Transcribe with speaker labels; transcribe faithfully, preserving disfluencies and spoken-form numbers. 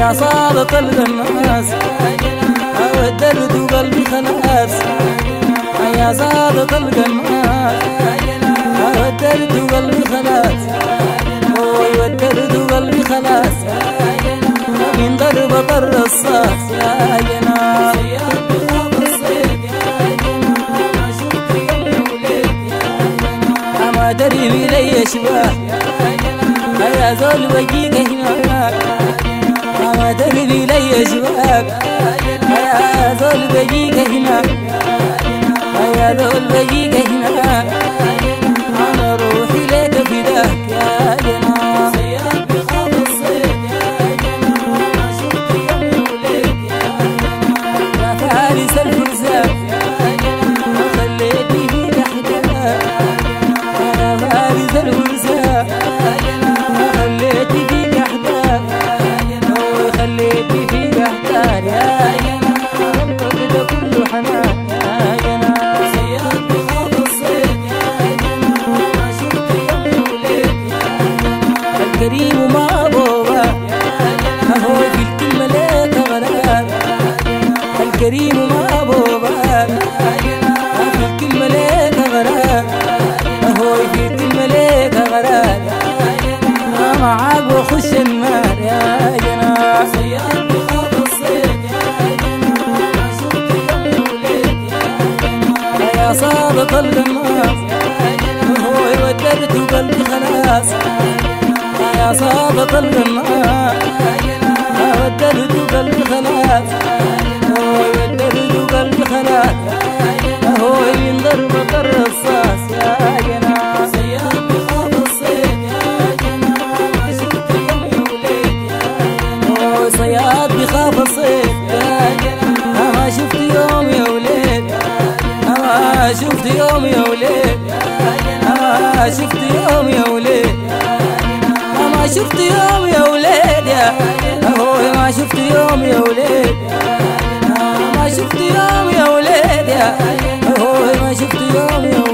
Speaker 1: يا صادق الغماس ودرت قلبي خلاص يا صادق الغماس ودرت قلبي خلاص ودرت قلبي خلاص من ضربة الرصاص يا جناب ما دري بلي شباب يا زول بقيك هناك ما دري بلي شباب يا زول بقيك هناك يا زول بقيك هناك أنا روحي لك فداك يا جناب يا فارس الفرسان خليتني في تحتك يا فارس الفرسان خليتني في تحتك خليتني في تحتك يا جناب قلبك كله حنان يا جناب الكريم ما بوبا هو في الكلمة لك غرام الكريم ما بوبا في الكلمة لك غرام هو في الكلمة لك غرام معاك وخش النار يا جناب يا صادق الغماس هو ودرت قلبي خلاص يا صادق الغماس ودرت قلبي خلاص ودرت قلبي خلاص هو من ضربة الرصاص يا جناب صياد بخاف الصيد يا جناب ما شفت يوم يا وليد ما شفت يوم يا وليد ما شفت يوم يا وليد ما شفت يوم يا وليد يا هو ما شفت يوم يا وليد ما شفت يوم يا وليد يا هو ما شفت يوم يا